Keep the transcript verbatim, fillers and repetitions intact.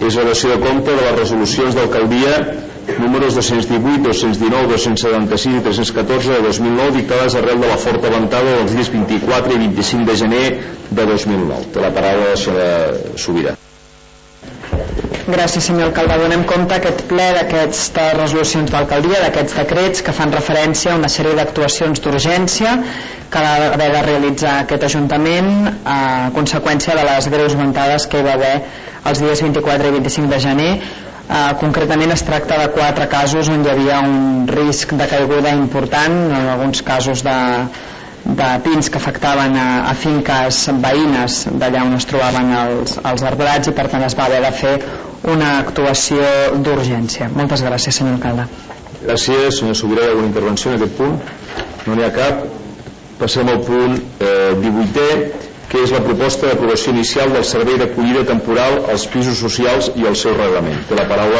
és la dació de compte de les resolucions d'alcaldia números dos-cents divuit, dos-cents dinou, dos-cents setanta-sis i tres-cents catorze de dos mil nou dictades arrel de la forta ventada dels dies vint-i-quatre i vint-i-cinc de gener de dos mil nou. Té la paraula la senyora Subirà. Gràcies, senyor alcalde. Donem compte aquest ple d'aquestes resolucions d'alcaldia, d'aquests decrets que fan referència a una sèrie d'actuacions d'urgència que va haver de realitzar aquest Ajuntament a conseqüència de les greus ventades que hi va haver els dies vint-i-quatre i vint-i-cinc de gener. Uh, concretament es tracta de quatre casos on hi havia un risc de caiguda important, en alguns casos de, de pins que afectaven a, a finques veïnes d'allà on es trobaven els, els arbrats, i per tant es va haver de fer una actuació d'urgència. Moltes gràcies, senyor alcalde. Gràcies, senyor Sobirà. Hi ha alguna intervenció en aquest punt? No n'hi ha cap. Passem al punt eh, divuitè, que és la proposta d'aprovació inicial del servei d'acollida temporal als pisos socials i el seu reglament. Té la paraula